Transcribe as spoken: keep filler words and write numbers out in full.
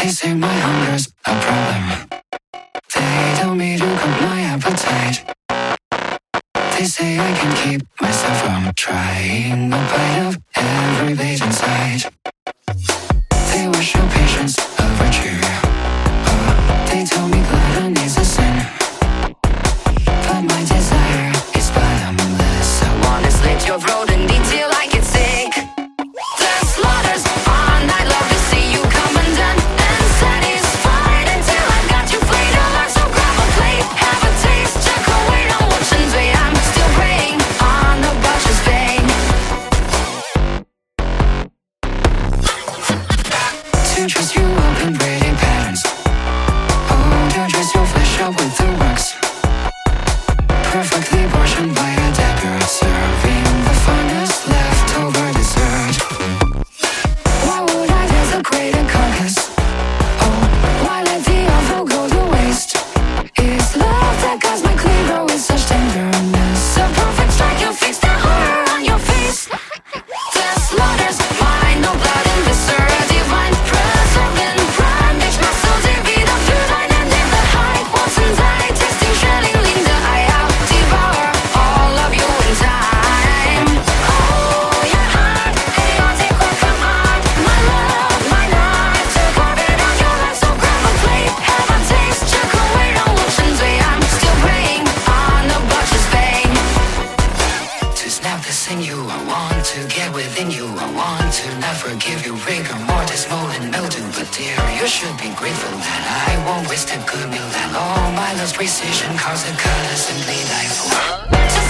They say my hunger's a problem. They tell me to cut my appetite. They say I can keep myself from trying a bite of every bait in sight. They wish your patience a virtue. Oh, they tell me gluttony's a sin. But my desire is bottomless. I wanna slit your throat and eat till I get sick. The slaughter's on, I'd love to see you come undone and satisfied until I got you flayed alive. So grab a plate, have a taste, check away, don't watch and wait. I'm still preying on the butcher's vein. To dress you up in pretty patterns. Oh, to dress your flesh up with the works. Perfectly portioned by a dagger, serving the finest leftover dessert. Why would I desecrate a carcass? Oh, why let the offal go to waste? It's love that guides my cleaver with such tenderness. A perfect strike, you fix the horror on your face. The slaughter's mine, no blood and viscera divine. Preserved in prime, makes my soul divide up through thine and in the high. Once and I tasting shelling, lean the eye out. Devour all of you in time. Oh, your heart, chaotic or come on. My love, my knife, to carve it on your life. So grab a plate, have a taste, check away, don't watch and wait. I'm still preying on the butcher's vein. To snap the sinew, I want to get within you. I want to not forgive you, rigor mortis, mold and mildew. But dear, you should be grateful that I won't waste a good meal. That all my love's precision carves a cut I simply die for.